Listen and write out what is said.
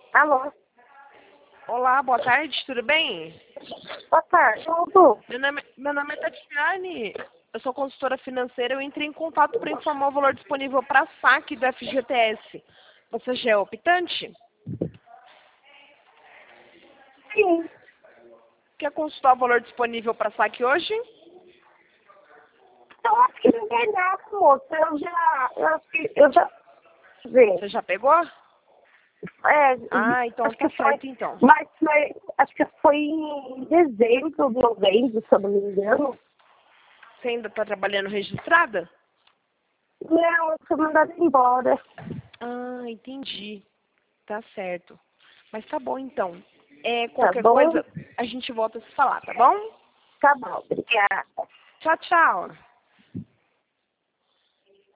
Alô? Olá, boa tarde, tudo bem? Boa tarde, tudo? Meu nome é Tatiane, eu sou consultora financeira, eu entrei em contato para informar o valor disponível para saque do FGTS. Você já é optante? Sim. Quer consultar o valor disponível para saque hoje? Eu acho que ninguém dá, moça. Eu acho que eu já vi. Você já pegou? É, Ah, então acho que tá foi, certo então. mas foi, acho que foi em dezembro, novembro, se eu não me engano. Você ainda está trabalhando registrada? Não, eu fui mandada embora. Ah, entendi. Tá certo. Mas tá bom então. Tá Qualquer bom? coisa, a gente volta a se falar, tá bom? Tá bom, obrigada. Tchau, tchau.